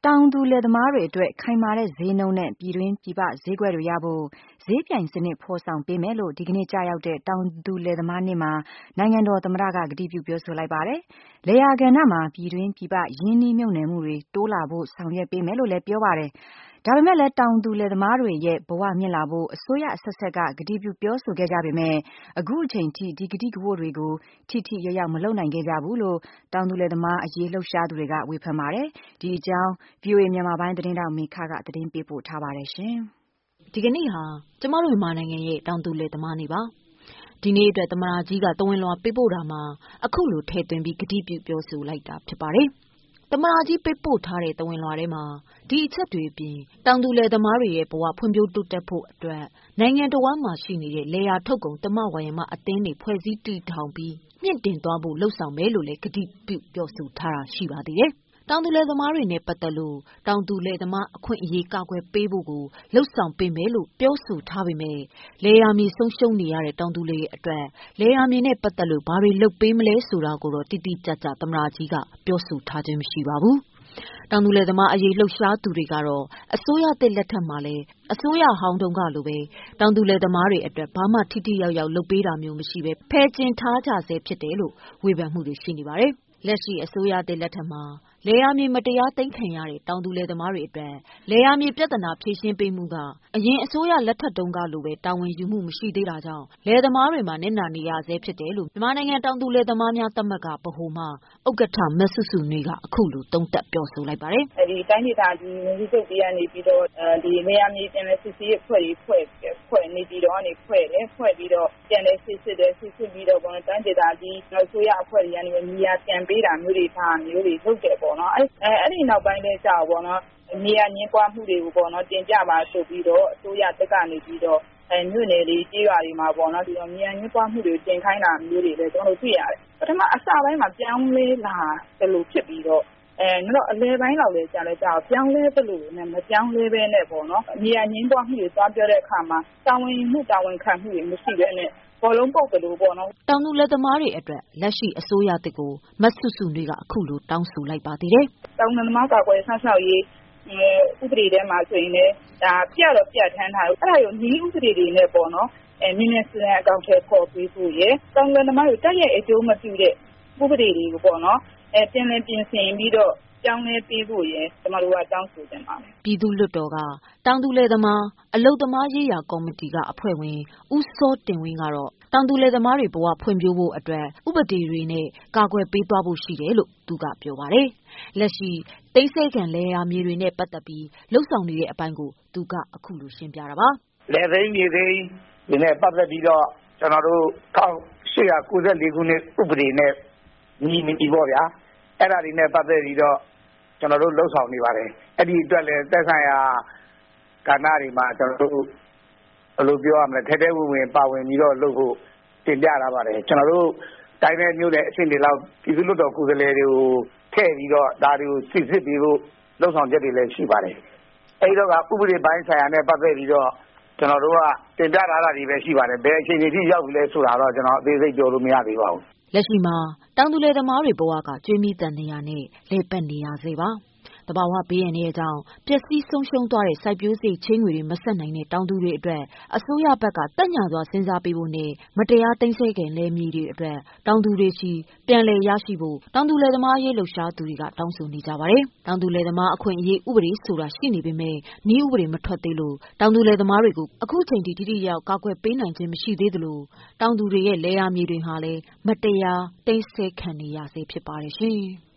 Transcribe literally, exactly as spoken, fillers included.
တောင်သူလယ်သမားတွေအတွက်ခိုင်မာတဲ့ဈေးနှုန်းနဲ့ပြည်တွင်းပြည်ပဈေးကွက်တွေရဖို့ဈေးပြိုင်စနစ်ဖော်ဆောင်ပေးမယ်လို့ဒီကနေ့ကျရောက်တဲ့တောင်သူလယ်သမားနေ့မှာနိုင်ငံတော်သမ္မတကကတိပြုပြောဆိုလိုက်ပါတယ်။လယ်ယာကဏ္ဍမှာပြည်တွင်းပြည်ပရင်းနှီးမြှုပ်နှံမှုတွေတိုးလာဖို့ဆောင်ရွက်ပေးမယ်လို့လည်းပြောပါတယ်။ဒါပေမဲ့လည်းတောင်သူလယ်သမားတွေရဲ့ဘဝမြင့်လာဖို့အစိုးရအဆက်ဆက်ကကတိပြုပြောဆိုခဲ့ကြပေမဲ့အခုအချိန်ထိဒီကတိကဝတ်တွေကိုထိထိရောက်ရောက်မလုပ်နိုင်ခဲ့ကြဘူးလို့တောင်သူလယ်သမားအရေးလှုပ်ရှားသူတွေကဝေဖန်ပါတယ်။ဒီအကြောင်း ဗွီအိုအေ မြန်မာပိုင်းသတင်းထောက်မေခကသတင်းပေးပို့ထားပါတယ်ရှင်။ဒီကနေ့ဟာကျမတို့မြန်မာနိုင်ငံရဲ့တောင်သူလယ်သမားနေ့ပါ။ဒီနေ့အတွက်သမ္မတကြီးကတဝန်လွှာပေးပို့တာမှာအခုလိုထည့်သွင်းပြီးကတိပြုပြောဆိုလိုက်တာဖြစ်ပါတယ်။သမ္မတကြီးပေးပို့ထားတဲ့တဝန်လွှာထဲမှာဒီအချက်တွေအပြင်တောင်သူလယ်သမားတွေရဲ့ဘဝဖွံ့ဖြိုးတိုးတက်ဖို့အတွက်နိုင်ငံတော်ဝန်မှာရှိနေတဲ့လယ်ယာထုတ်ကုန်တမဝါယမအသင်းတွေဖွဲ့စည်းတည်ထောင်ပြီးမြင့်တင်သွားဖို့လှုံ့ဆော်မယ်လို့လည်းကတိပြုပြောဆိုထားတာရှိပါသေးတယ်။တောင်သူလယ်သမားတွေနဲ့ပတ်သက်လို့တောင်သူလယ်သမားအခွင့်အရေးကာကွယ်ပေးဖို့ကိုလှုံ့ဆော်ပေးမယ်လို့ပြောဆိုထားပေမဲ့လယ်ယာမြေဆုံးရှုံးနေရတဲ့တောင်သူတွေအတွက်လယ်ယာမြေနဲ့ပတ်သက်လို့ဘာတွေလုပ်ပေးမလဲဆိုတာကိုတော့တိတိကျကျသမ္မတကြီးကပြောဆိုထားခြင်းမရှိပါဘူး။တောင်သူလယ်သမားအရေးလှုပ်ရှားသူတွေကတော့အစိုးရသစ်လက်ထက်မှာလည်းအစိုးရဟောင်းတုန်းကလိုပဲတောင်သူလယ်သမားတွေအတွက်ဘာမှထိထိရောက်ရောက်လုပ်ပေးတာမျိုးမရှိပဲဖယ်ကျင်ထားကြဆဲဖြစ်တယ်လို့ဝေဖန်မှုတွေရှိနေပါတယ်။လက်ရှိအစိုးရသစ်လက်ထက်မှာလယ်ယာမြေမတရားသိမ်းခံရတဲ့တောင်သူလယ်သမားတွေအတွက်လယ်ယာမြေပြဿနာဖြေရှင်းပေးမှုကအရင်အစိုးရလက်ထက်တုန်းကလိုပဲတာဝန်ယူမှုမရှိသေးတာကြောင့်လယ်သမားတွေမှာနစ်နာနေရဆဲဖြစ်တယ်လို့မြန်မာနိုင်ငံတောင်သူလယ်သမားများသမဂ္ဂဗဟိုမှဥက္ကဋ္ဌမဆုစုနွေကအခုလိုသုံးသပ်ပြောဆိုလိုက်ပါတယ်။ဒီတိုင်းဒေသကြီးဝန်ကြီးချုပ်တရားနေပြီးတော့ဒီလယ်ယာမြေပြန်လည်စစ်ဆေးရေးအဖွဲ့ကြီးဖွဲ့ဖွဲ့နေပြီးတော့အနေဖွဲ့တယ်ဖွဲ့ပြီးတော့ပြန်လည်စစ်ဆေးတယ်စစ်ဆေးပြီးတော့တိုင်းဒေသကြီးအစိုးရအဖွဲ့တွေကနေမြေယာပြန်ပေးတာမျိုးတွေထားမျိုးတွေလုပ်တယ်ပေါ့နော်အဲအဲ့ဒီနောက်ပိုင်းလေးကြာပေါ့နော်မြေယာညှင်းပွားမှုတွေကိုပေါ့နော်တင်ပြပါဆိုပြီးတော့အစိုးရတက်ကနေပြီးတော့အဲမြို့နယ်တွေကြေးရွာတွေမှာပေါ့နော်ဒီတော့မြေယာညှင်းပွားမှုတွေတင်ခိုင်းတာမျိုးတွေလည်းကျွန်တော်တို့တွေ့ရတယ်ပထမအစပိုင်းမှာပြောင်းလဲလာတယ်လို့ဖြစ်ပြီးတော့အဲတော့အလဲပိုင်းလောက်လဲကြာလဲကြာပြောင်းလဲသလိုနဲ့မပြောင်းလဲပဲနဲ့ပေါ့နော်မြေယာညှင်းပွားမှုတွေသွားပြောတဲ့အခါမှာတာဝန်မှုတာဝန်ခံမှုတွေမရှိဘဲနဲ့ဘောလုံးပုတ်တယ်လို့ပေါ့နော်တောင်သူလက်သမားတွေအတွက်လက်ရှိအစိုးရတစ်ကိုမဆုစုတွေကအခုလိုတောင်းဆိုလိုက်ပါသေးတယ်တောင်သူသမားကာကွယ်ဆောက်ရှောက်ရေးဥပဒေထဲမှာဆိုရင်လည်းဒါပြတော့ပြထမ်းထားတယ်အဲ့ဒါကိုညီဥပဒေတွေနဲ့ပေါ့နော်အဲမြင်းနဲ့စံအကောင့်ထဲပေါ်ပြီးဖို့ရတောင်သူသမားတွေတက်ရဲ့အကျိုးမပြုတဲ့ဥပဒေတွေကိုပေါ့နော်အဲပြင်လည်ပြင်ဆင်ပြီးတော့ကြောင်းလဲပေးဖို့ရယ်ကျမတို့ကတောင်းဆိုတင်ပါတယ်ပြည်သူ့လွှတ်တော်ကတောင်သူလယ်သမားအလုပ်သမားရေးရာကော်မတီကအဖွဲ့ဝင်ဦးစောတင်ဝင်းကတော့တောင်သူလယ်သမားတွေဘဝဖွံ့ဖြိုးဖို့အတွက်ဥပဒေတွေနဲ့ကာကွယ်ပေးသွားဖို့ရှိတယ်လို့သူကပြောပါတယ်လက်ရှိတိတ်ဆိတ်ခံလယ်ယာမြေတွေနဲ့ပတ်သက်ပြီးလှုပ်ဆောင်နေတဲ့အပိုင်းကိုသူကအခုလိုရှင်းပြတာပါလယ်သိမ်းမြေသိမ်းဒီနဲ့ပတ်သက်ပြီးတော့ကျွန်တော်တို့၁၈၉၄ခုနှစ်ဥပဒေနဲ့ညီညီပေါ့ဗျာအဲ့ဒါတွေနဲ့ပတ်သက်ပြီးတော့ကျွန်တော်တို့လှုပ်ဆောင်နေပါတယ်အဲ့ဒီအတွက်လည်းသက်ဆိုင်ရာကဏ္ဍတွေမှာကျွန်တော်တို့ဘယ်လိုပြောရမလဲထဲထဲဝင်ဝင်ပါဝင်ပြီးတော့လုပ်ဖို့တင်ပြလာပါတယ်ကျွန်တော်တို့တိုင်းနယ်မြို့နယ်အဆင့်တွေလောက်ပြည်သူ့လွှတ်တော်ကိုယ်စားလှယ်တွေကိုထည့်ပြီးတော့ဒါတွေကိုစစ်စစ်ပြီးလို့လှုပ်ဆောင်ချက်တွေလည်းရှိပါတယ်အဲ့တော့ကဥပဒေပိုင်းဆိုင်ရာနဲ့ပတ်သက်ပြီးတော့ကျွန်တော်တို့ကတင်ပြလာတာတွေပဲရှိပါတယ်ဘယ်အချိန်ကြီးရောက်ပြီလဲဆိုတာတော့ကျွန်တော်အသေးစိတ်ပြောလို့မရသေးပါဘူးလက်ရှိမှာတောင်သူလယ်သမားတွေဘဝကကျွေးမိတန်နေရနဲ့လေပတ်နေရစေပါတဘာဝဘေးရန်ရဲ့အကြောင်းပျက်စီးဆုံးရှုံးသွားတဲ့စိုက်ပျိုးစိတ်ချင်းငွေတွေမဆက်နိုင်တဲ့တောင်သူတွေအတွက်အစိုးရဘက်ကတက်ညာစွာစဉ်းစားပေးဖို့နဲ့မတရားသိမ်းဆည်းခံလယ်မြေတွေအတွက်တောင်သူတွေရှိပြန်လည်ရရှိဖို့တောင်သူလယ်သမားရေးလှုပ်ရှားသူတွေကတောင်းဆိုနေကြပါတယ်တောင်သူလယ်သမားအခွင့်အရေးဥပဒေဆိုတာရှိနေပေမဲ့နည်းဥပဒေမထွက်သေးလို့တောင်သူလယ်သမားတွေကိုအခုချိန်ထိတိတိကျကျကာကွယ်ပေးနိုင်ခြင်းမရှိသေးသလိုတောင်သူတွေရဲ့လယ်ယာမြေတွေဟာလည်းမတရားသိမ်းဆည်းခံနေရဆဲဖြစ်ပါတယ်ရှင်